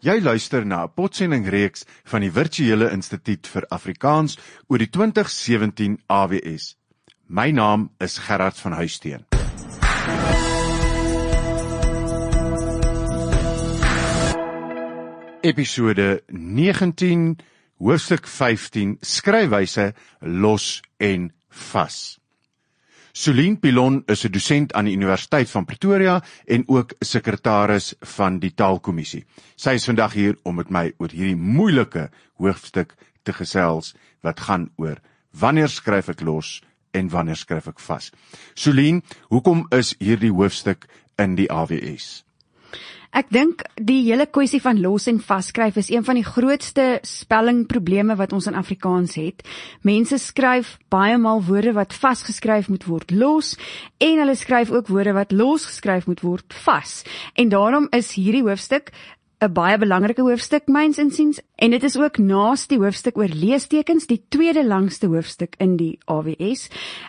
Jy luister na 'n potsendingreeks van die Virtuele Instituut vir Afrikaans oor die 2017 AWS. My naam is Gerard van Huisteen. Episode 19, hoofstuk 15, skryfwyse los en vas. Solien Pilon is 'n dosent aan die Universiteit van Pretoria en ook sekretaris van die Taalkommissie. Sy is vandag hier om met my oor hierdie moeilike hoofstuk te gesels wat gaan oor wanneer skryf ek los en wanneer skryf ek vas. Solien, hoekom is hierdie hoofstuk in die AWS? Ek dink die hele kwessie van los en vaskryf is een van die grootste spellingprobleme wat ons in Afrikaans het. Mense skryf baie maal woorde wat vasgeskryf moet word los en hulle skryf ook woorde wat losgeskryf moet word vas. En daarom is hierdie hoofstuk 'n baie belangrike hoofstuk myns insiens en dit is ook naas die hoofstuk oor leestekens die tweede langste hoofstuk in die AWS.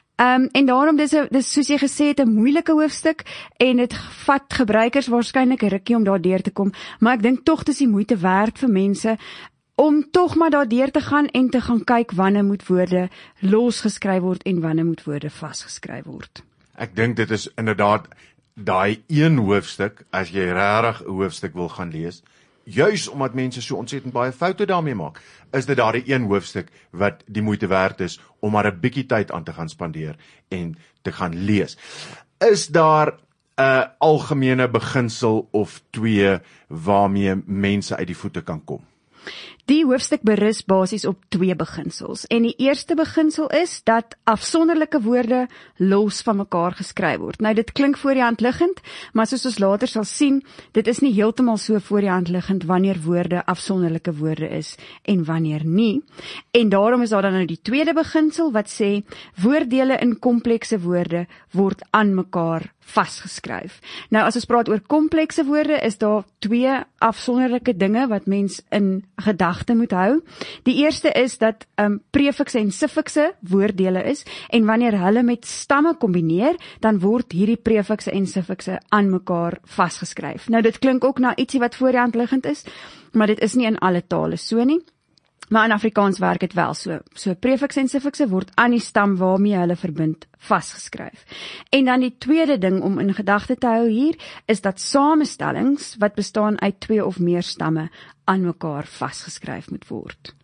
En daarom, dis soos jy gesê het, 'n moeilike hoofstuk en dit vat gebruikers waarskynlik 'n rukkie om daardeur te kom, maar ek dink tog dis die moeite werd vir mense om tog maar daardeur te gaan en te gaan kyk wanneer moet woorde losgeskryf word en wanneer moet woorde vasgeskryf word. Ek dink dit is inderdaad daai een hoofstuk, as jy regtig 'n hoofstuk wil gaan lees, juis omdat mense so ontsettend baie foute daarmee maak, is dit daardie een hoofstuk wat die moeite werd is om maar 'n bietjie tyd aan te gaan spandeer en te gaan lees. Is daar 'n algemene beginsel of twee waarmee mense uit die voete kan kom? Die hoofstuk berus basies op twee beginsels. En die eerste beginsel is dat afsonderlike woorde los van mekaar geskryf word. Nou dit klink voor die hand liggend, maar soos ons later sal sien, dit is nie heeltemal so voor die hand liggend wanneer woorde afsonderlike woorde is en wanneer nie. En daarom is daar dan nou die tweede beginsel wat sê woorddele in komplekse woorde word aan mekaar vasgeskryf. Nou as ons praat oor komplekse woorde, is daar twee afsonderlike dinge wat mens in gedagte moet hou. Die eerste is dat prefikse en suffikse woorddele is en wanneer hulle met stamme kombineer, dan word hierdie prefikse en suffikse aan mekaar vasgeskryf. Nou dit klink ook na ietsie wat voor die hand liggend is, maar dit is nie in alle tale so nie. Maar in Afrikaans werk dit wel so. So prefikse en suffikse word aan die stam waarmee hulle verbind vasgeskryf. En dan die tweede ding om in gedagte te hou hier, is dat samestellings wat bestaan uit twee of meer stamme aan mekaar vasgeskryf moet word.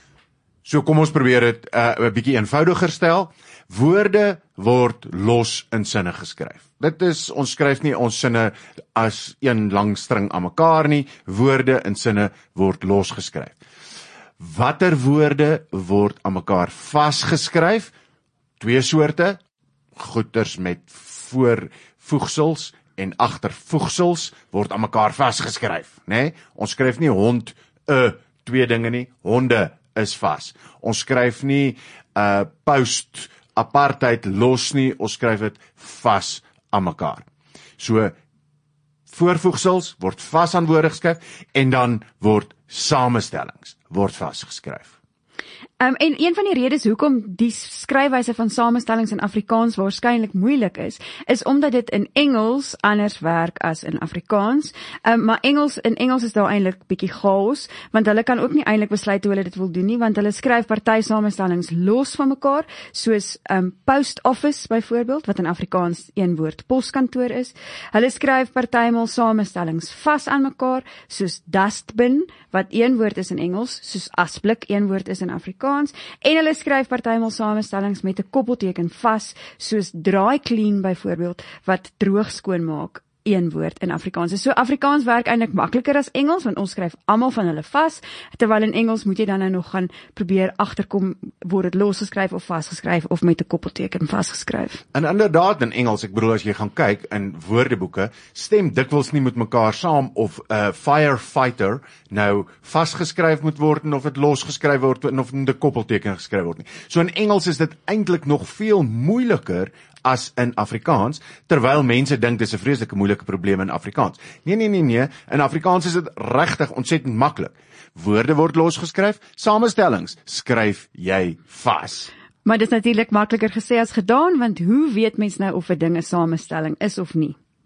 So kom ons probeer dit 'n bietjie eenvoudiger stel. Woorde word los in sinne geskryf. Dit is, ons skryf nie ons sinne as een lang string aan mekaar nie. Woorde in sinne word los geskryf. Watter woorde word aan mekaar vasgeskryf? Twee soorte, goeters met voorvoegsels en agtervoegsels word aan mekaar vasgeskryf, né? Ons skryf nie hond, twee dinge nie, honde is vas. Ons skryf nie post apartheid los nie, ons skryf dit vas aan mekaar. So voorvoegsels word vas aan woorde geskryf en dan word samestellings word vasgeskryf. En een van die redes hoekom die skryfwyse van samestellings in Afrikaans waarskynlik moeilik is omdat dit in Engels anders werk as in Afrikaans. Maar in Engels is daar eintlik bietjie chaos, want hulle kan ook nie eintlik besluit hoe hulle dit wil doen nie, want hulle skryf party samestellings los van mekaar, soos post office byvoorbeeld, wat in Afrikaans een woord poskantoor is. Hulle skryf partymal samestellings vas aan mekaar, soos dustbin, wat een woord is in Engels, soos asblik een woord is in Afrikaans, en hulle skryf partymal samestellings met 'n koppelteken vas, soos dry clean byvoorbeeld, wat droog skoon maak, een woord in Afrikaans. So Afrikaans werk eintlik makliker as Engels, want ons skryf almal van hulle vas, terwyl in Engels moet jy dan nou nog gaan probeer agterkom, word dit losgeskryf of vasgeskryf of met 'n koppelteken vasgeskryf. En inderdaad in Engels, ek bedoel as jy gaan kyk in woordeboeke, stem dikwels nie met mekaar saam of firefighter nou vasgeskryf moet word en of dit losgeskryf word en of 'n koppelteken geskryf word nie. So in Engels is dit eintlik nog veel moeiliker as in Afrikaans, terwyl mense dink dis 'n vreeslike moeilike probleem in Afrikaans. Nee, in Afrikaans is dit regtig ontsettend maklik. Woorde word losgeskryf, samestellings skryf jy vas. Maar dit is natuurlik makliker gesê as gedaan, want hoe weet mens nou of 'n ding 'n samestelling is of nie?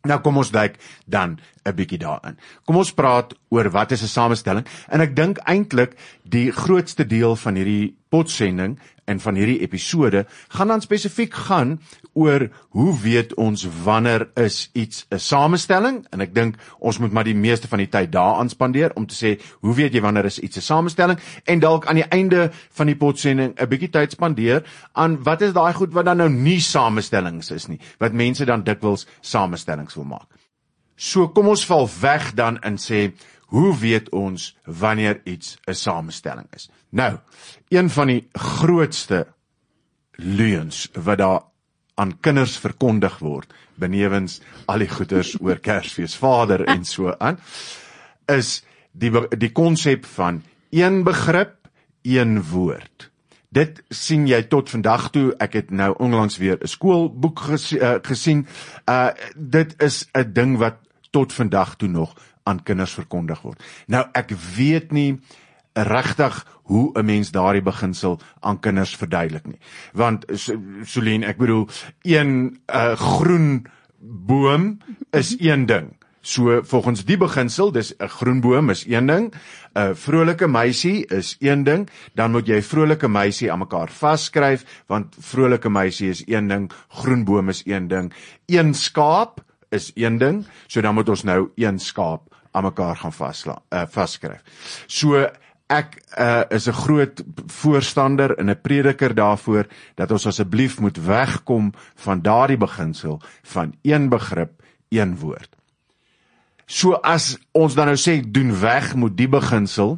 Nou kom ons duik dan 'n bietjie daarin. Kom ons praat oor wat is 'n samestelling, en ek dink eintlik die grootste deel van hierdie potsending en van hierdie episode gaan dan spesifiek gaan oor hoe weet ons wanneer is iets 'n samestelling, en ek dink ons moet maar die meeste van die tyd daaraan spandeer om te sê hoe weet jy wanneer is iets 'n samestelling, en dalk aan die einde van die potsending 'n bietjie tyd spandeer aan wat is daai goed wat dan nou nie samestellings is nie, wat mense dan dikwels samestellings wil maak. So kom ons val weg dan en sê, hoe weet ons wanneer iets 'n samestelling is? Nou, een van die grootste leuns wat daar aan kinders verkondig word, benewens al die goeters oor Kersfees, Vader en so aan, is die konsep van een begrip, een woord. Dit sien jy tot vandag toe. Ek het nou onlangs weer 'n skoolboek gesien. Dit is 'n ding wat tot vandag toe nog aan kinders verkondig word. Nou, ek weet nie regtig hoe 'n mens daardie beginsel aan kinders verduidelik nie. Want, Solien, ek bedoel, een groen boom is een ding. So, volgens die beginsel, dis 'n groen boom is een ding, 'n vrolike meisie is een ding, dan moet jy vrolike meisie aan mekaar vasskryf, want vrolike meisie is een ding, groen boom is een ding, een skaap is een ding, so dan moet ons nou een skaap aan mekaar gaan vasskryf. So, ek is 'n groot voorstander en 'n prediker daarvoor, dat ons asseblief moet wegkom van daardie beginsel van een begrip, een woord. So as ons dan nou sê, doen weg met die beginsel,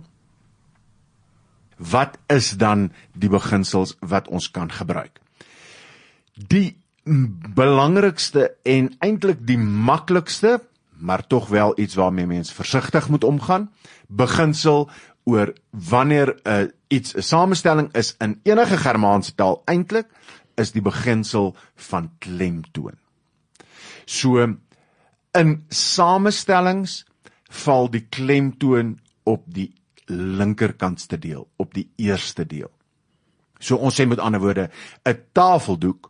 wat is dan die beginsels wat ons kan gebruik? Die belangrikste en eintlik die maklikste, maar tog wel iets waarmee mens versigtig moet omgaan, beginsel oor wanneer iets 'n samestelling is in enige Germaanse taal eintlik, is die beginsel van klemtoon. So, in samestellings val die klemtoon op die linkerkantste deel, op die eerste deel. So ons sê met ander woorde, 'n tafeldoek,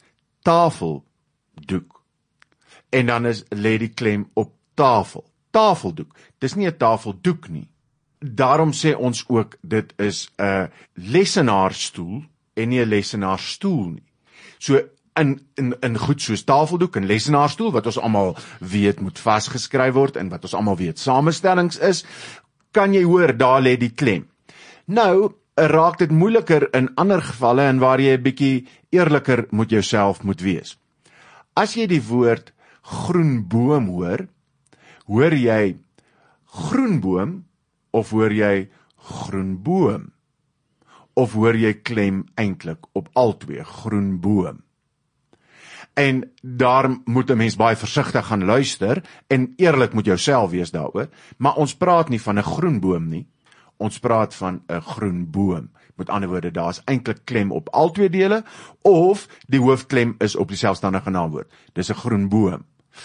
en dan lê die klem op tafel, tafeldoek. Dis nie 'n tafeldoek nie. Daarom sê ons ook, dit is 'n lesenaarstoel en nie 'n lesenaarstoel nie. So in goed soos tafeldoek en lesenaarstoel, wat ons almal weet moet vasgeskryf word en wat ons almal weet samestellings is, kan jy hoor, daar lê die klem. Nou, raak dit moeiliker in ander gevalle en waar jy 'n bietjie eerliker met jouself moet wees. As jy die woord groenboom hoor, hoor jy groenboom of hoor jy groenboom? Of hoor jy klem eintlik op albei, groenboom? En daar moet 'n mens baie versigtig gaan luister en eerlik met jouself wees daaroor, maar ons praat nie van 'n groenboom nie, ons praat van 'n groenboom. Met ander woorde, daar is eintlik klem op albei dele, of die hoofklem is op die selfstandige naamwoord. Dis 'n groenboom.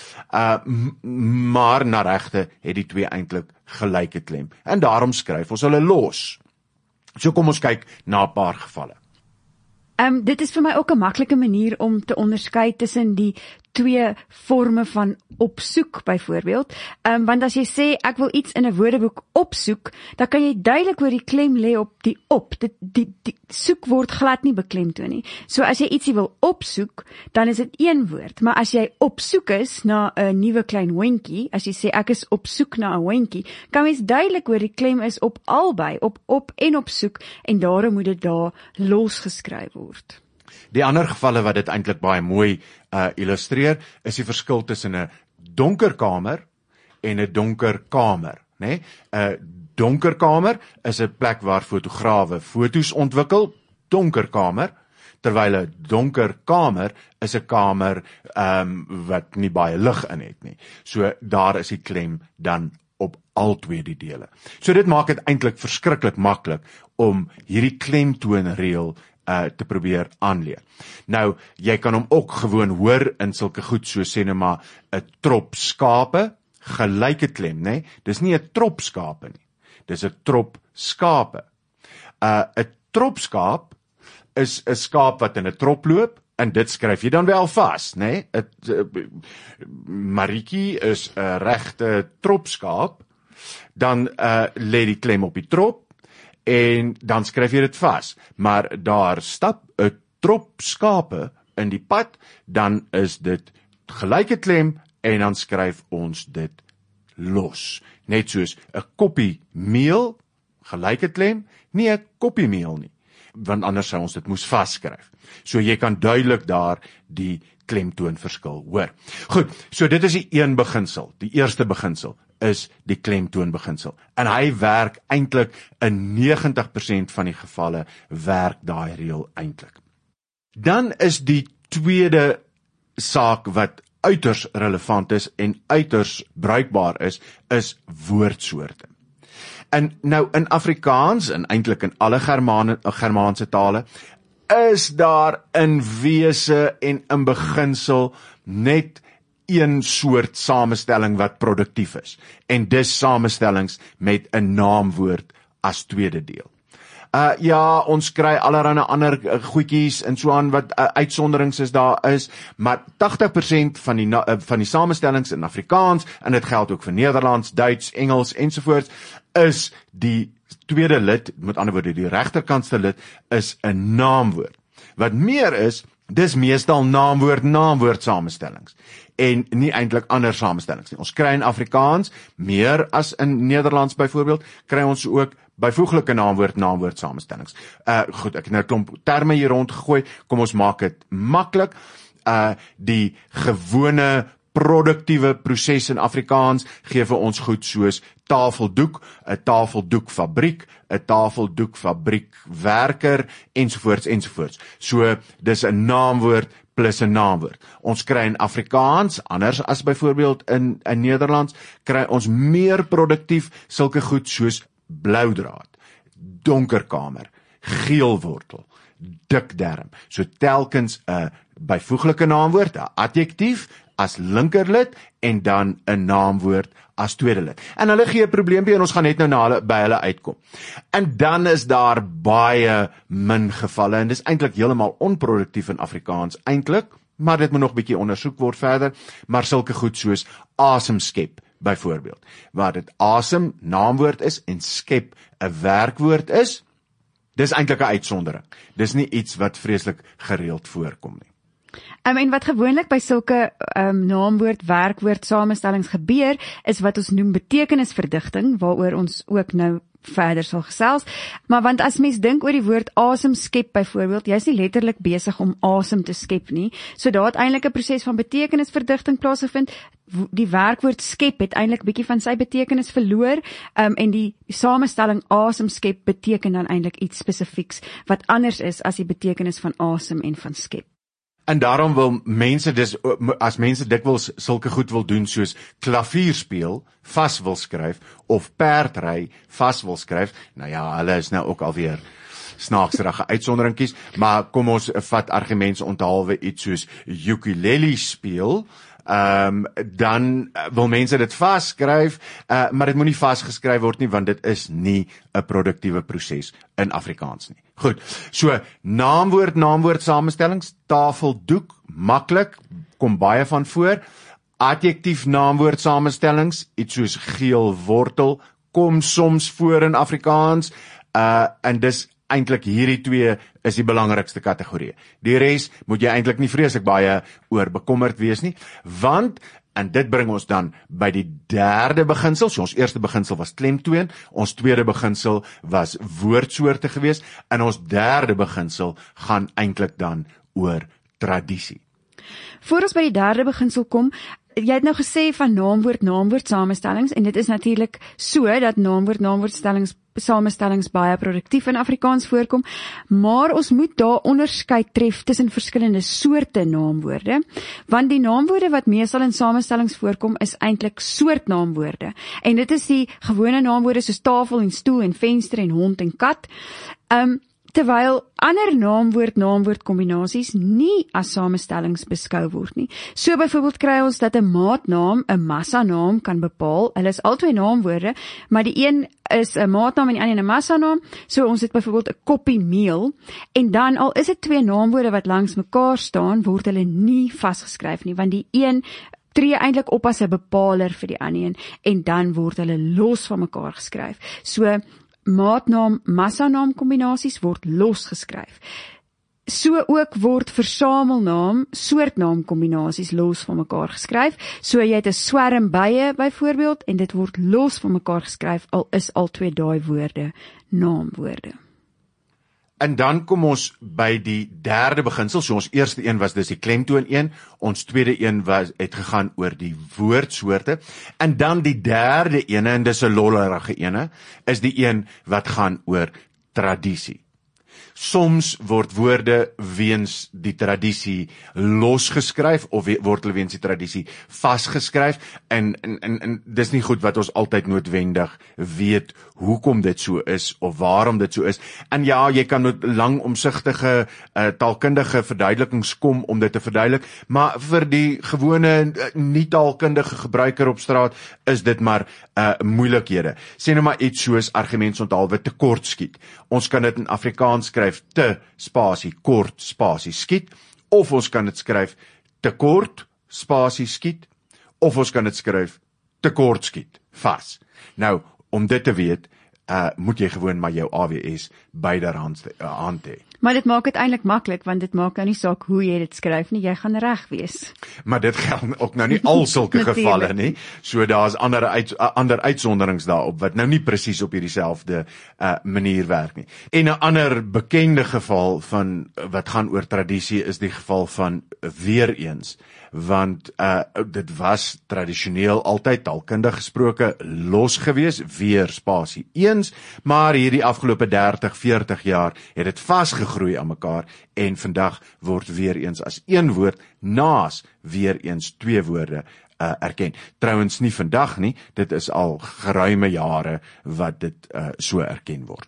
Maar na regte het die twee eintlik gelyke klem, en daarom skryf ons hulle los. So kom ons kyk na 'n paar gevalle. Dit is vir my ook 'n maklike manier om te onderskei tussen die twee forme van opsoek byvoorbeeld. Want as jy sê ek wil iets in 'n woordeboek opsoek, dan kan jy duidelik hoor die klem lê op die op. Die soek word glad nie beklemtoon nie. So as jy ietsie wil opsoek, dan is dit een woord. Maar as jy op soek is na 'n nuwe klein hondjie, as jy sê ek is op soek na 'n hondjie, kan mens duidelik hoor die klem is op albei, op en op soek, en daarom moet dit daar losgeskryf word. Die ander gevalle wat dit eintlik baie mooi illustreer, is die verskil tussen 'n donker kamer en 'n donker kamer, né? 'n Donker kamer is 'n plek waar fotograwe foto's ontwikkel, donker kamer, terwyl 'n donker kamer is 'n kamer wat nie baie lig in het nie. So daar is die klem dan op albei die dele. So dit maak dit eintlik verskriklik maklik om hierdie klemtoonreël te probeer aanleer. Nou, jy kan hom ook gewoon hoor in sulke goed so sê nou maar 'n trop skape, gelyke klem, né? Dis nie 'n trop skape nie. Dis 'n trop skape. 'n trop skaap is 'n skaap wat in 'n trop loop, En dit skryf jy dan wel vas, né? Marietjie is 'n regte tropskaap, dan lê die klem op die trop, en dan skryf jy dit vas. Maar daar stap 'n trop skape in die pad, dan is dit gelyke klem, en dan skryf ons dit los. Net soos 'n koppie meel, gelyke klem, nie 'n koppie meel nie, want anders sou ons dit moes vasskryf. So jy kan duidelik daar die klemtoonverskil hoor. Goed, so dit is die een beginsel, die eerste beginsel is die klemtoonbeginsel. En hy werk eintlik in 90% van die gevalle werk daai reël eintlik. Dan is die tweede saak wat uiters relevant is en uiters bruikbaar is woordsoorte. En nou in Afrikaans en eintlik in alle Germaanse tale is daar in wese en in beginsel net een soort samestelling wat produktief is. En dis samestellings met 'n naamwoord as tweede deel. Ja, ons kry allerlei ander goedjies en so aan wat uitsonderings is daar is, maar 80% van die samestellings in Afrikaans, en dit geld ook vir Nederlands, Duits, Engels ensovoorts, is die tweede lid, met ander woorde die regterkantste lid, is 'n naamwoord. Wat meer is, dis meestal naamwoord samestellings en nie eintlik ander samestellings nie. Ons kry in Afrikaans meer as in Nederlands byvoorbeeld, kry ons ook byvoeglike naamwoord samestellings. Goed, ek het nou 'n klomp terme hier rondgegooi, kom ons maak dit maklik. Die gewone produktiewe proses in Afrikaans gee vir ons goed soos tafeldoek, 'n tafeldoekfabriek, 'n tafeldoekfabriekwerker ensovoorts. So dis 'n naamwoord plus 'n naamwoord. Ons kry in Afrikaans, anders as byvoorbeeld in Nederlands, kry ons meer produktief sulke goed soos blauwdraad, donkerkamer, geelwortel, dikderm. So telkens 'n byvoeglike naamwoord, 'n adjektief as linkerlid en dan 'n naamwoord as tweede lid. En hulle gee 'n probleempie en ons gaan net nou by hulle uitkom. En dan is daar baie min gevalle en dis eintlik heeltemal onproduktief in Afrikaans eintlik, maar dit moet nog bietjie ondersoek word verder, maar sulke goed soos asem skep byvoorbeeld, waar dit asem naamwoord is en skep 'n werkwoord is, dis eintlik 'n uitsondering. Dis nie iets wat vreeslik gereeld voorkom nie. En wat gewoonlik by sulke naamwoord, werkwoord samestellings gebeur, is wat ons noem betekenisverdigting, waaroor ons ook nou verder sal gesels. Maar want as mens dink oor die woord asem skep byvoorbeeld, jy is nie letterlik besig om asem te skep nie. So daar het eintlik 'n proses van betekenisverdigting plaasgevind. Die werkwoord skep het eintlik bietjie van sy betekenis verloor, en die samestelling asem skep beteken dan eintlik iets spesifieks wat anders is as die betekenis van asem en van skep. En daarom wil mense as mense dikwels sulke goed wil doen soos klavier speel, vas wil skryf, of perdry, vas wil skryf, nou ja, hulle is nou ook alweer snaaksrige uitsonderingkies, maar kom ons vat argumente onthaalwe iets soos ukulele speel, dan wil mense dit vasskryf, maar dit moet nie vasgeskryf word nie, want dit is nie 'n produktiewe proses in Afrikaans nie. Goed, so naamwoord samestellings, tafeldoek, maklik, kom baie van voor. Adjektief naamwoord samestellings, iets soos geel wortel, kom soms voor in Afrikaans, en dis eintlik hierdie twee is die belangrikste kategorieë. Die res moet jy eintlik nie vreeslik baie oor bekommerd wees nie, want, en dit bring ons dan by die derde beginsel, so ons eerste beginsel was klemtoon, ons tweede beginsel was woordsoorte gewees, en ons derde beginsel gaan eintlik dan oor tradisie. Voor ons by die derde beginsel kom, jy het nou gesê van naamwoord samestellings, en dit is natuurlik so dat naamwoord samestellings baie produktief in Afrikaans voorkom, maar ons moet daar onderskeid tref tussen verskillende soorte naamwoorde, want die naamwoorde wat meestal in samestellings voorkom is eintlik soortnaamwoorde, en dit is die gewone naamwoorde soos tafel en stoel en venster en hond en kat. terwyl ander naamwoord kombinasies nie as samestellings beskou word nie. So byvoorbeeld kry ons dat 'n maatnaam 'n massanaam kan bepaal. Hulle is albei naamwoorde, maar die een is 'n maatnaam en die ander 'n massanaam. So ons het byvoorbeeld 'n koppie meel en dan al is dit twee naamwoorde wat langs mekaar staan, word hulle nie vasgeskryf nie, want die een tree eintlik op as 'n bepaler vir die ander een en dan word hulle los van mekaar geskryf. So maatnaam, massanaam kombinasies word los geskryf. So ook word versamelnaam, soortnaam kombinasies los van mekaar geskryf. So jy het 'n swerm bye byvoorbeeld en dit word los van mekaar geskryf al is al twee daai woorde naamwoorde. En dan kom ons by die derde beginsel. So ons eerste een was dis die klemtoon een, ons tweede een het gegaan oor die woordsoorte, en dan die derde ene, en dis 'n lollerige ene, is die een wat gaan oor tradisie. Soms word woorde weens die tradisie losgeskryf of word hulle weens die tradisie vasgeskryf en dis nie goed wat ons altyd noodwendig weet hoekom dit so is of waarom dit so is. En ja, jy kan met lang omsigtige taalkundige verduidelikings kom om dit te verduidelik, maar vir die gewone nie taalkundige gebruiker op straat is dit maar moeilikhede. Sê nou maar iets soos argumentsonthaalwe tekortskiet. Ons kan dit in Afrikaans skryf te spasie kort spasie skiet, of ons kan dit skryf te kort spasie skiet, of ons kan dit skryf te kort skiet vas. Nou, om dit te weet, moet jy gewoon maar jou AWS byderhand hê. Maar dit maak dit eintlik maklik, want dit maak nou nie saak hoe jy dit skryf nie, jy gaan reg wees. Maar dit geld ook nou nie al sulke gevalle nie, so daar is ander uitsonderings daarop, wat nou nie presies op hierdie selfde manier werk nie. En 'n ander bekende geval van wat gaan oor tradisie is die geval van weer eens, want dit was tradisioneel altyd taalkundig gesproke los gewees, weer spasie eens, maar hierdie afgelope 30-40 jaar het dit vasgegroei aan mekaar en vandag word weer eens as een woord naas weer eens twee woorde erken. Trouwens nie vandag nie, dit is al geruime jare wat dit so erken word.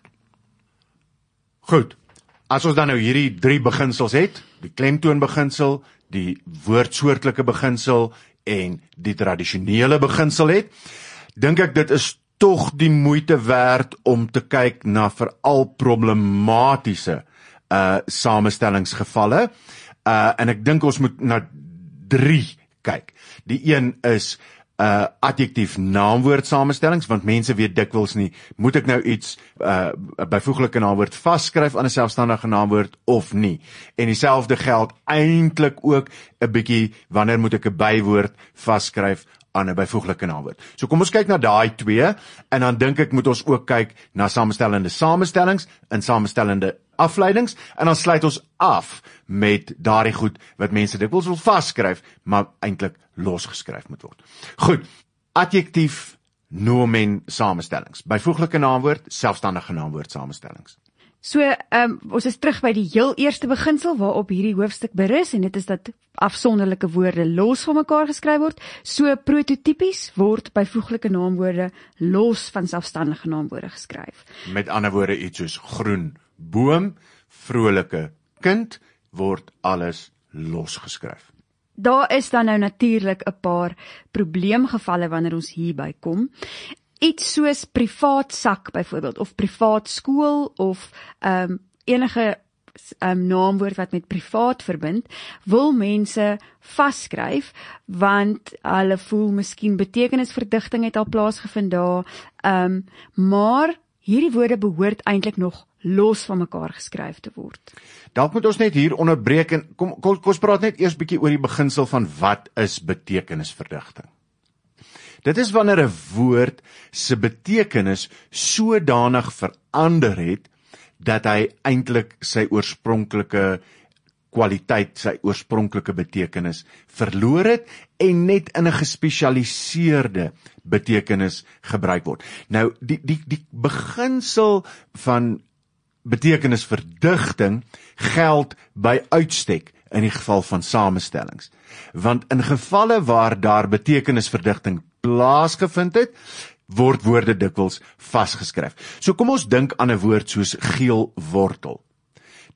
Goed, as ons dan nou hierdie drie beginsels het, die klemtoonbeginsel, die woordsoortlike beginsel en die tradisionele beginsel het, dink ek dit is tog die moeite werd om te kyk na veral problematiese samestellingsgevalle, en ek dink ons moet na 3 kyk. Die een is adjektief naamwoord samestellings, want mense weet dikwels nie, moet ek nou iets byvoeglike naamwoord vasskryf aan 'n selfstandige naamwoord of nie. En dieselfde geld eintlik ook 'n bietjie wanneer moet ek 'n bywoord vasskryf aan 'n byvoeglike naamwoord. So kom ons kyk na daai twee, en dan dink ek moet ons ook kyk na samestellende samestellings en samestellende afleidings, en dan sluit ons af met daardie goed wat mense dikwels wil vasskryf, maar eintlik losgeskryf moet word. Goed, adjektief nomen samestellings, byvoeglike naamwoord, selfstandige naamwoord samestellings. So, ons is terug by die heel eerste beginsel waarop hierdie hoofstuk berus, en dit is dat afsonderlike woorde los van mekaar geskryf word. So prototypies word byvoeglike naamwoorde los van selfstandige naamwoorde geskryf. Met ander woorde iets soos groen boom, vrolike kind, word alles losgeskryf. Daar is dan nou natuurlik 'n paar probleemgevalle wanneer ons hierby kom. Iets soos privaat sak byvoorbeeld, of privaat skool, of enige naamwoord wat met privaat verbind, wil mense vasskryf, want hulle voel miskien betekenisverdigting het al plaasgevind daar, maar hierdie woorde behoort eintlik nog los van mekaar geskryf te word. Dalk moet ons net hier onderbreek en kom ons praat net eers bietjie oor die beginsel van wat is betekenisverdigting. Dit is wanneer 'n woord se betekenis sodanig verander het dat hy eintlik sy oorspronklike kwaliteit, sy oorspronklike betekenis verloor het en net in 'n gespesialiseerde betekenis gebruik word. Nou, die beginsel van betekenisverdigting geld by uitstek in die geval van samestellings. Want in gevalle waar daar betekenisverdigting plaasgevind het, word woorde dikwels vasgeskryf. So kom ons dink aan 'n woord soos geel wortel.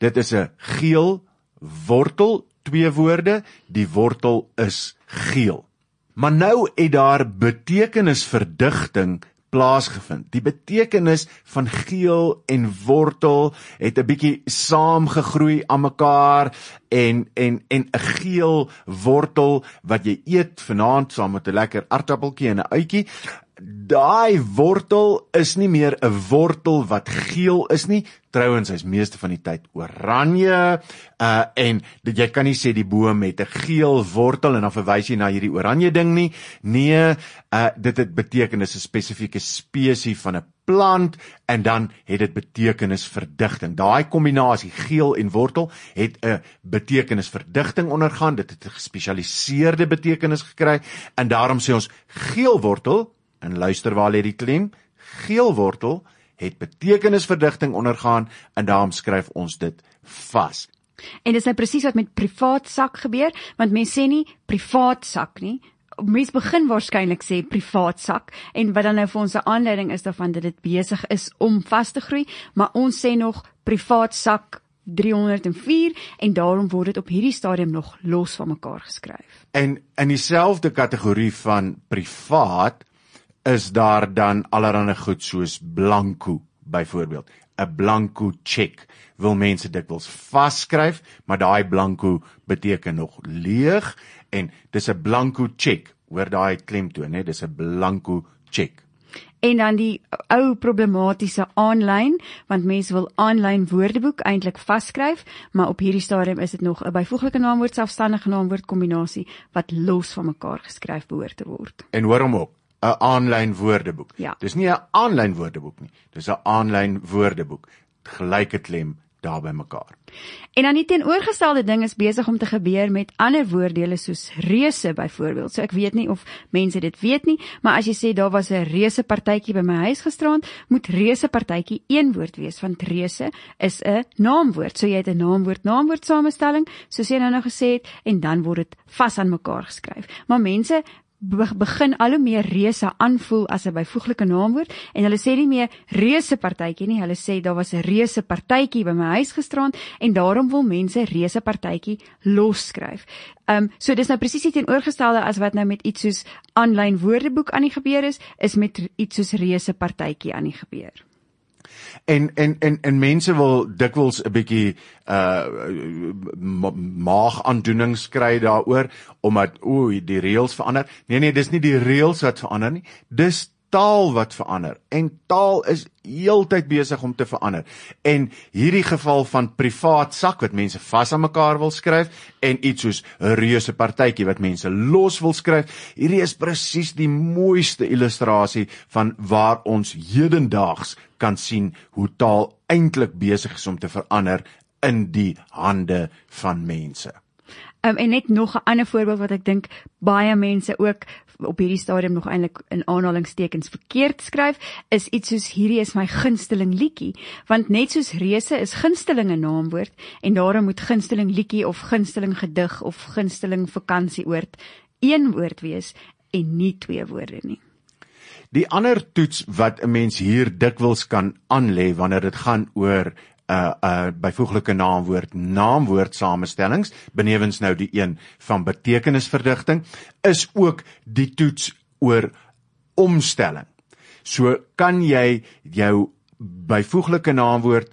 dit is 'n geel wortel, 2 woorde, die wortel is geel. Maar nou het daar betekenisverdigting plaasgevind. Die betekenis van geel en wortel het 'n bietjie saamgegroei aan mekaar en 'n geel wortel wat jy eet vanaand saam met 'n lekker aardappeltjie en 'n uitjie. Daai wortel is nie meer 'n wortel wat geel is nie. Trouwens, hy's meeste van die tyd oranje, en jy kan nie sê die boom het 'n geel wortel en dan verwys jy na hierdie oranje ding nie. Nee, dit beteken 'n spesifieke spesies van 'n plant en dan het dit betekenisverdigting. Daai kombinasie geel en wortel het 'n betekenisverdigting ondergaan. Dit het 'n gespesialiseerde betekenis gekry en daarom sê ons geel wortel. En luister waar lê die klem, geel wortel het betekenisverdigting ondergaan en daarom skryf ons dit vas. En dis nou presies wat met privaat sak gebeur, want mense sê nie privaat sak nie. Mense begin waarskynlik sê privaat sak en wat dan nou vir ons 'n aanleiding is daarvan dat dit besig is om vas te groei, maar ons sê nog privaat sak 304 en daarom word dit op hierdie stadium nog los van mekaar geskryf. En in dieselfde kategorie van privaat is daar dan allerlei goed soos blanco byvoorbeeld. 'n Blanco check wil mense dikwels vasskryf, maar daai blanco beteken nog leeg en dis 'n blanco check. Hoor daai klemtoon, né? Dis 'n blanco check. En dan die ou problematiese aanlyn, want mense wil aanlyn woordeboek eintlik vasskryf, maar op hierdie stadium is dit nog 'n byvoeglike naamwoord, selfstandige naamwoord kombinasie wat los van mekaar geskryf behoort te word. En hoor hom op. 'n aanlyn woordeboek. Ja. Dis nie 'n aanlyn woordeboek nie. Dis 'n aanlyn woordeboek. Gelyke klem daar by mekaar. En dan die teenoorgestelde ding is besig om te gebeur met ander woorddele soos reuse byvoorbeeld. So ek weet nie of mense dit weet nie, maar as jy sê daar was 'n reuse partytjie by my huis gisterand, moet reuse partytjie een woord wees, want reuse is 'n naamwoord. So jy het 'n naamwoord samestelling, soos jy nou gesê het, en dan word dit vas aan mekaar geskryf. Maar mense begin al hoe meer reuse aanvoel as 'n byvoeglike naamwoord en hulle sê nie meer reuse partytjie nie, hulle sê daar was 'n reuse partytjie by my huis gisterand en daarom wil mense reuse partytjie losskryf. So dis nou presies die teenoorgestelde as wat nou met iets soos aanlyn woordeboek aan die gebeur is met iets soos reuse partytjie aan die gebeur. En mense wil dikwels 'n bietjie maagaandoenings kry daaroor omdat die reëls verander. Nee, dis nie die reëls wat verander nie. Dis taal wat verander en taal is heeltyd besig om te verander. En hierdie geval van privaat sak wat mense vas aan mekaar wil skryf en iets soos 'n reuse partytjie wat mense los wil skryf, hierdie is presies die mooiste illustrasie van waar ons hedendaags kan sien hoe taal eintlik besig is om te verander in die hande van mense. En net nog 'n ander voorbeeld wat ek dink baie mense ook op hierdie stadium nog eintlik in aanhalingstekens verkeerd skryf, is iets soos hierdie is my gunsteling liedjie, want net soos reuse is gunsteling 'n naamwoord en daarom moet gunsteling liedjie of gunsteling gedig of gunsteling vakansieoord een woord wees en nie 2 woorde nie. Die ander toets wat 'n mens hier dikwels kan aanlê wanneer dit gaan oor byvoeglike naamwoord samestellings, benewens nou die een van betekenisverdigting, is ook die toets oor omstelling. So kan jy jou byvoeglike naamwoord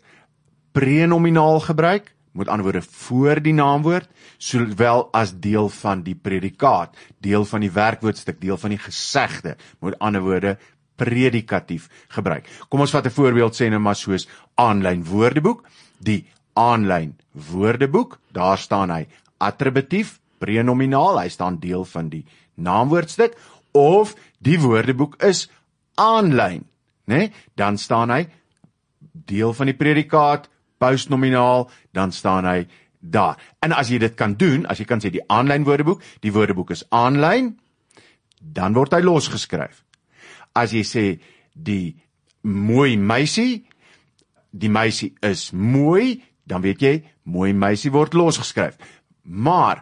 prenominaal gebruik, met ander woorde voor die naamwoord, sowel as deel van die predikaat, deel van die werkwoordstuk, deel van die gesegde, met ander woorde predikatief gebruik. Kom ons vat 'n voorbeeld sê nou maar soos aanlyn woordeboek. Die aanlyn woordeboek, daar staan hy attributief, prenominaal, hy staan deel van die naamwoordstuk, of die woordeboek is aanlyn, né? Dan staan hy deel van die predikaat, postnominaal, dan staan hy daar. En as jy dit kan doen, as jy kan sê die aanlyn woordeboek, die woordeboek is aanlyn, dan word hy losgeskryf. As jy sê die mooi meisie, die meisie is mooi, dan weet jy, mooi meisie word losgeskryf. Maar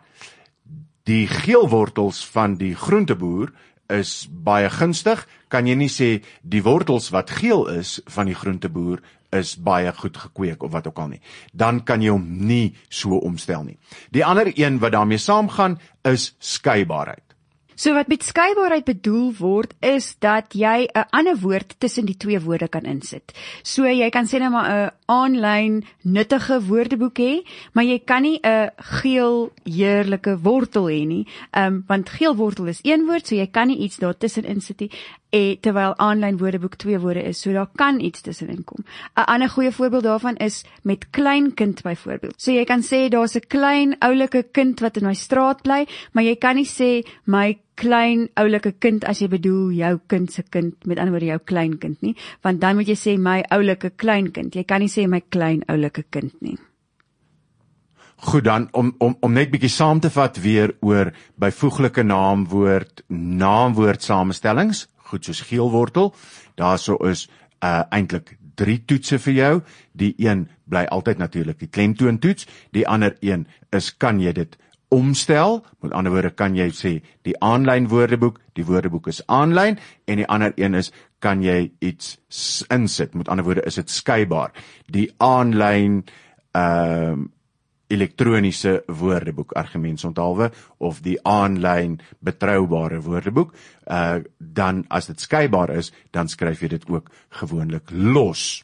die geelwortels van die groenteboer is baie gunstig, kan jy nie sê die wortels wat geel is van die groenteboer is baie goed gekweek of wat ook al nie. Dan kan jy hom nie so omstel nie. Die ander een wat daarmee saamgaan is skeibaarheid. So wat met skeibaarheid bedoel word, is dat jy 'n ander woord tussen die twee woorde kan insit. So jy kan sê nou maar 'n aanlyn nuttige woordeboek hê, maar jy kan nie 'n geel heerlike wortel hê nie, want geel wortel is een woord, so jy kan nie iets daartussen insit nie, terwyl aanlyn woordeboek twee woorde is, so daar kan iets tussenin kom. 'n Ander goeie voorbeeld daarvan is met kleinkind byvoorbeeld. So jy kan sê daar's 'n klein oulike kind wat in my straat bly, maar jy kan nie sê my klein oulike kind as jy bedoel jou kind se kind, met ander woorde jou kleinkind nie, want dan moet jy sê my oulike kleinkind. Jy kan nie sê my klein oulike kind nie. Goed, dan om net bietjie saam te vat weer oor byvoeglike naamwoord samestellings, goed soos geelwortel, daarso is eintlik 3 toetse vir jou. Die een bly altyd natuurlik die klemtoontoets, die ander een is kan jy dit omstel, met ander woorde kan jy sê die aanlyn woordeboek, die woordeboek is aanlyn, en die ander een is kan jy iets insit, met ander woorde is dit skeibaar. Die aanlyn elektroniese woordeboek, argumentsonthaalwe, of die aanlyn betroubare woordeboek, dan as dit skeibaar is, dan skryf jy dit ook gewoonlik los.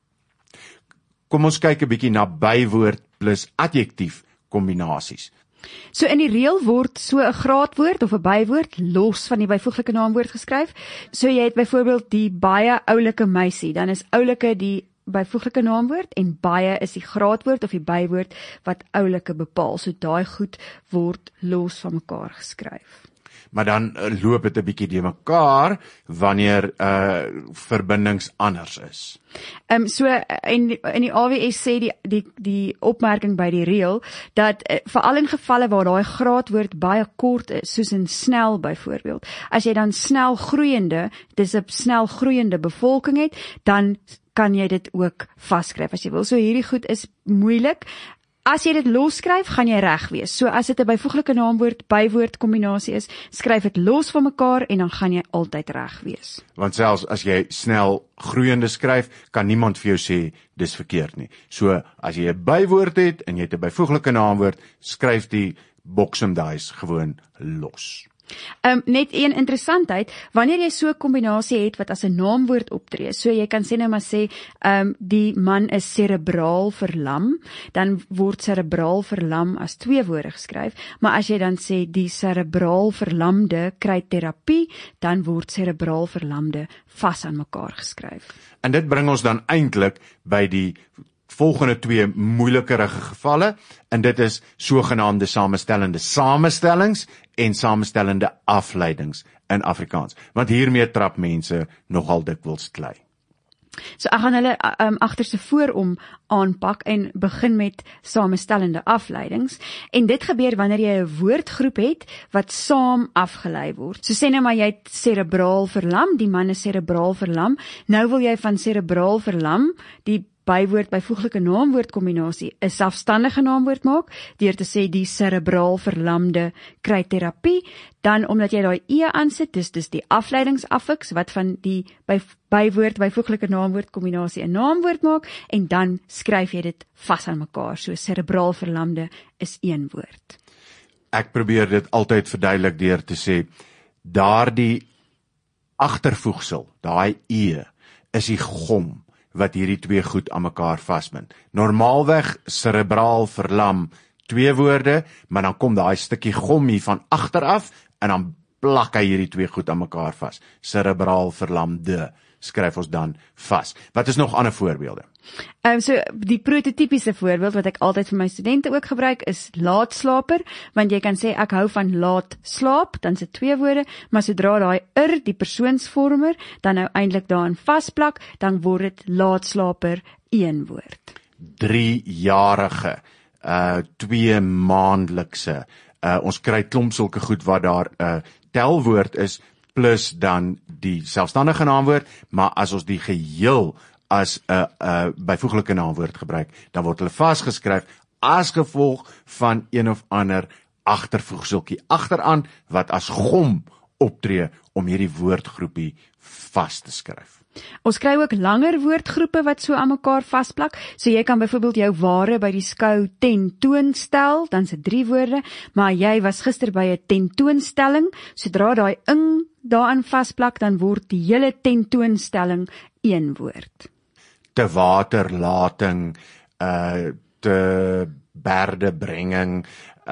Kom ons kyk 'n bietjie na bywoord plus adjektief kombinasies. So in die reël word so 'n graadwoord of 'n bywoord los van die byvoeglike naamwoord geskryf. So jy het byvoorbeeld die baie oulike meisie, dan is oulike die byvoeglike naamwoord en baie is die graadwoord of die bywoord wat oulike bepaal. So daai goed word los van mekaar geskryf. Maar dan loop dit 'n bietjie de mekaar wanneer verbindings anders is. So in die AWS sê die opmerking by die reël dat veral in gevalle waar daai graadwoord baie kort is, soos in snel byvoorbeeld, as jy dan snel groeiende, dis 'n snel groeiende bevolking het, dan kan jy dit ook vasskryf as jy wil. So hierdie goed is moeilik. As jy dit losskryf, gaan jy reg wees. So as dit 'n byvoeglike naamwoord bywoord kombinasie is, skryf dit los van mekaar en dan gaan jy altyd reg wees. Want selfs as jy snel groeiende skryf, kan niemand vir jou sê dis verkeerd nie. So as jy 'n bywoord het en jy het 'n byvoeglike naamwoord, skryf die boksomdies gewoon los. Net een interessantheid, wanneer jy so 'n kombinasie het wat as 'n naamwoord optree, so jy kan sê nou maar sê, die man is serebraal verlam, dan word serebraal verlam as 2 woorde geskryf, maar as jy dan sê die serebraal verlamde kry terapie, dan word serebraal verlamde vas aan mekaar geskryf. En dit bring ons dan eintlik by die volgende 2 moeilikerige gevalle, en dit is sogenaamde samestellende samestellings en samestellende afleidings in Afrikaans, want hiermee trap mense nogal dikwels klei. So ek gaan hulle agterste voorom aanpak en begin met samestellende afleidings, en dit gebeur wanneer jy 'n woordgroep het wat saam afgelei word. So sê nou maar jy het serebraal verlam, die man is serebraal verlam, nou wil jy van serebraal verlam die bywoord byvoeglike naamwoord kombinasie 'n selfstandige naamwoord maak deur te sê die serebraal verlamde kry terapie, dan omdat jy daai e aansit, dis die afleidingsaffiks wat van die bywoord byvoeglike naamwoord kombinasie 'n naamwoord maak, en dan skryf jy dit vas aan mekaar. So serebraal verlamde is een woord. Ek probeer dit altyd verduidelik deur te sê daardie agtervoegsel, daai e is die gom wat hierdie 2 goed aan mekaar vasbind. Normaalweg serebraal verlam 2 woorde, maar dan kom daai stukkie gom hier van agteraf en dan plak hy hierdie 2 goed aan mekaar vas. Serebraal verlamde skryf ons dan vas. Wat is nog ander voorbeelde? So die prototypiese voorbeeld wat ek altyd vir my studente ook gebruik is laatslaper, want jy kan sê ek hou van laat slaap, dan is dit 2 woorde, maar sodra daai die persoonsvormer, dan nou eintlik daarin vasplak, dan word dit laatslaper 1 woord. 3-jarige, 2 maandelikse, ons kry klomp sulke goed wat daar telwoord is, plus dan die selfstandige naamwoord, maar as ons die geheel as 'n byvoeglike naamwoord gebruik, dan word hulle vasgeskryf as gevolg van een of ander agtervoegseltjie agteraan wat as gom optree om hierdie woordgroepie vas te skryf. Ons kry ook langer woordgroepe wat so aan mekaar vasplak. So jy kan byvoorbeeld jou ware by die skou tentoonstel, dan se 3 woorde, maar jy was gister by 'n tentoonstelling, sodra daai ing daaraan vasplak, dan word die hele tentoonstelling 1 woord. Te waterlating, te berdebringing,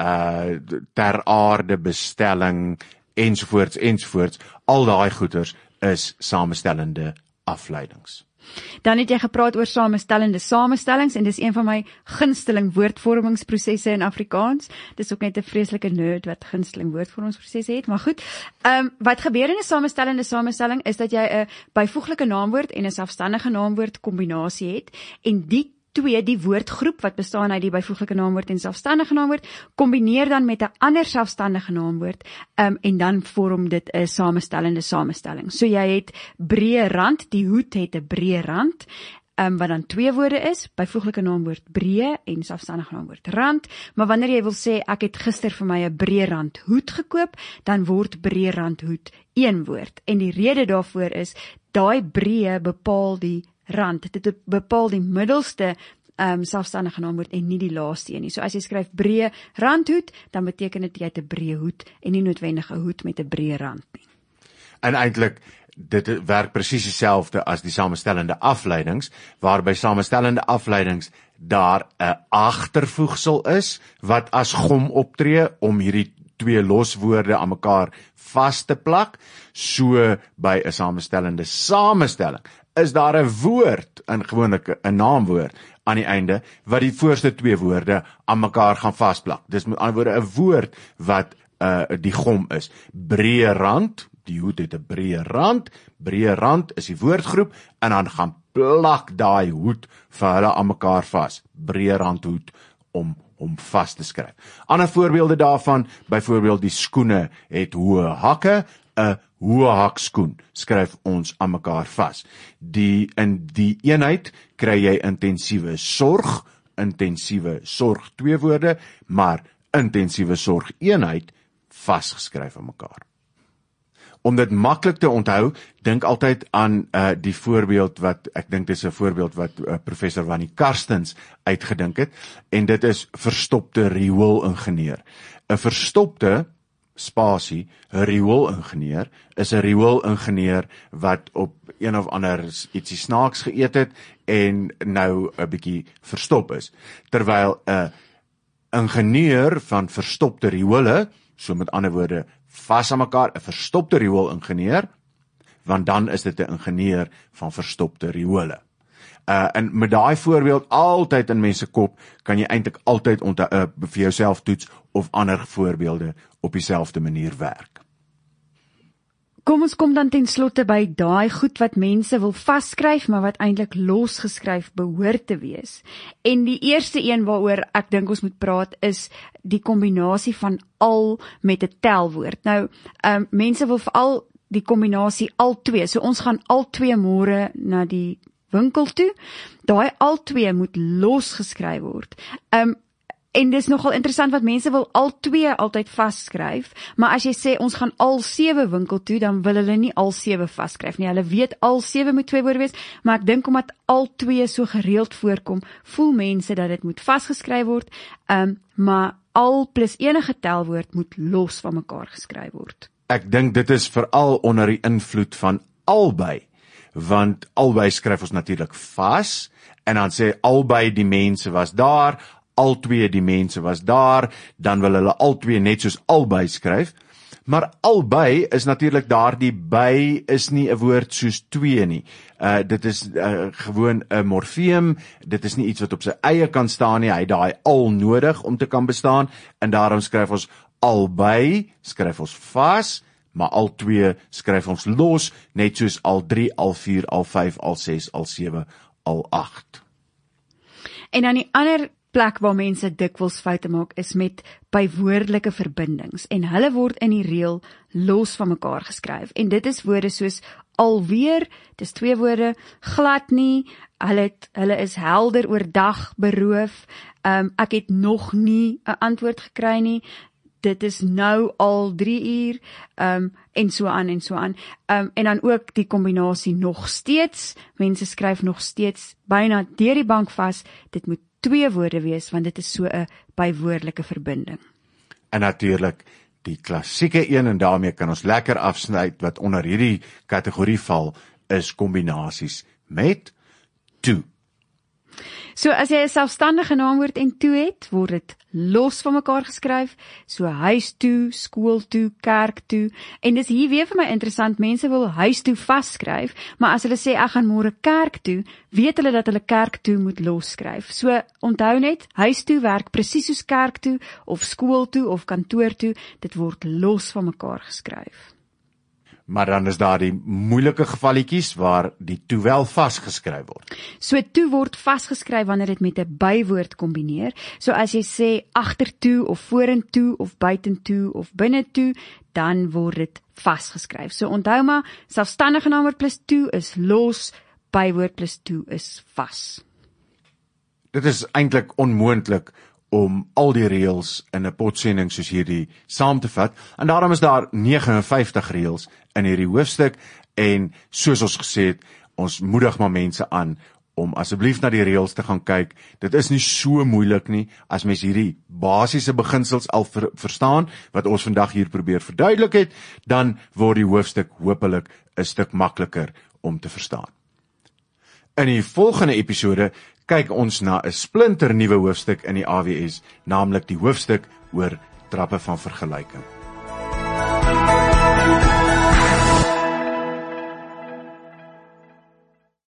ter aarde bestelling, ensovoorts, al daai goeters is samestellende afleidings. Dan het jy gepraat oor samestellende samestellings, en dis een van my gunsteling woordvormingsprosesse in Afrikaans. Dis ook net 'n vreeslike nerd wat gunsteling woordvormingsprosesse het, maar goed. Wat gebeur in 'n samestellende samestelling is dat jy 'n byvoeglike naamwoord en 'n selfstandige naamwoord kombinasie het, en die woordgroep wat bestaan uit die byvoeglike naamwoord en selfstandige naamwoord, kombineer dan met 'n ander selfstandige naamwoord, en dan vorm dit 'n samestellende samestelling. So jy het breë rand, die hoed het 'n breë rand, wat dan 2 woorde is, byvoeglike naamwoord breë en selfstandige naamwoord rand, maar wanneer jy wil sê, ek het gister vir my 'n breë rand hoed gekoop, dan word breë rand hoed 1 woord, en die rede daarvoor is, daai breë bepaal die rand, dit bepaal die middelste selfstandige naamwoord en nie die laaste een nie. So as jy skryf breë randhoed, dan beteken dit jy het 'n breë hoed en nie noodwendig 'n hoed met 'n breë rand nie. En eintlik, dit werk presies dieselfde as die samestellende afleidings, waarby samestellende afleidings daar 'n agtervoegsel is, wat as gom optree om hierdie 2 loswoorde aan mekaar vas te plak. So by 'n samestellende samestelling is daar 'n woord, gewoonlik 'n naamwoord, aan die einde, wat die voorste 2 woorde aan mekaar gaan vasplak. Dis met ander woorde 'n woord wat die gom is. Breë rand, die hoed het 'n breë rand is die woordgroep, en dan gaan plak daai hoed vir hulle aan mekaar vas. Breë rand hoed om vas te skryf. Ander voorbeelde daarvan, byvoorbeeld die skoene het hoë hakke, 'n hoë hakskoen skryf ons aan mekaar vas. In die eenheid kry jy intensiewe sorg 2 woorde, maar intensiewe sorg eenheid vasgeskryf aan mekaar. Om dit maklik te onthou, dink altyd aan die voorbeeld wat, ek dink dis 'n voorbeeld wat professor Wannie Karstens uitgedink het, en dit is verstopte rioolingenieur. 'n Verstopte spasie, 'n rioolingenieur is 'n rioolingenieur wat op een of ander ietsie snaaks geëet het en nou 'n bietjie verstop is. Terwyl 'n ingenieur van verstopte riole, so met ander woorde vas aan mekaar, 'n verstopte rioolingenieur, want dan is dit 'n ingenieur van verstopte riole. En met daai voorbeeld altyd in mense kop, kan jy eintlik altyd vir jouself toets of ander voorbeelde op dieselfde manier werk. Kom ons kom dan ten slotte by daai goed wat mense wil vasskryf, maar wat eintlik losgeskryf behoort te wees. En die eerste een waaroor ek dink ons moet praat is die kombinasie van al met 'n telwoord. Nou, mense wil veral die kombinasie al 2, so ons gaan al 2 môre na die winkel toe. Daai al 2 moet losgeskryf word. En dis nogal interessant wat mense wil al 2 altyd vasskryf, maar as jy sê ons gaan al 7 winkel toe, dan wil hulle nie al 7 vasskryf nie. Hulle weet al 7 moet 2 woorde wees, maar ek dink omdat al 2 so gereeld voorkom, voel mense dat dit moet vasgeskryf word, maar al plus enige telwoord moet los van mekaar geskryf word. Ek dink dit is veral onder die invloed van albei, want albei skryf ons natuurlik vas, en dan sê albei die mense was daar, al 2 die mense was daar, dan wil hulle al 2 net soos albei skryf, maar albei is natuurlik daar, die by is nie 'n woord soos 2 nie. Dit is gewoon 'n morfeem, dit is nie iets wat op sy eie kan staan nie, hy het daai al nodig om te kan bestaan, en daarom skryf ons albei, skryf ons vas, maar al 2 skryf ons los, net soos al 3, al 4, al 5, al 6, al 7, al 8. En dan die ander plek waar mense dikwels foute maak is met bywoordelike verbindings, en hulle word in die reël los van mekaar geskryf, en dit is woorde soos alweer, dis 2 woorde, glad nie, hulle is helder oordag beroof, ek het nog nie 'n antwoord gekry nie, dit is nou al 3 uur, en so aan en so aan. En dan ook die kombinasie nog steeds, mense skryf nog steeds byna deur die bank vas, dit moet 2 woorde wees, want dit is so 'n bywoordelike verbinding. En natuurlik die klassieke een, en daarmee kan ons lekker afsny, wat onder hierdie kategorie val, is kombinasies met toe. So as jy 'n selfstandige naamwoord en toe het, word dit los van mekaar geskryf, so huis toe, skool toe, kerk toe, en dis hier weer vir my interessant, mense wil huis toe vasskryf, maar as hulle sê ek gaan môre kerk toe, weet hulle dat hulle kerk toe moet losskryf. So onthou net, huis toe werk presies soos kerk toe, of skool toe, of kantoor toe, dit word los van mekaar geskryf. Maar dan is daar die moeilike gevalletjies waar die toe wel vasgeskryf word. So toe word vasgeskryf wanneer dit met 'n bywoord kombineer. So as jy sê agtertoe of vorentoe of buitentoe of binnetoe, dan word dit vasgeskryf. So onthou maar, selfstandige naamwoord plus toe is los, bywoord plus toe is vas. Dit is eintlik onmoontlik om al die reëls in 'n potsending soos hierdie saam te vat, en daarom is daar 59 reëls in hierdie hoofstuk, en soos ons gesê het, ons moedig maar mense aan om asseblief na die reëls te gaan kyk. Dit is nie so moeilik nie, as mens hierdie basiese beginsels al verstaan, wat ons vandag hier probeer verduidelik het, dan word die hoofstuk hopelik 'n stuk makliker om te verstaan. In die volgende episode kyk ons na 'n splinter nuwe hoofstuk in die AWS, naamlik die hoofstuk oor trappe van vergelyking.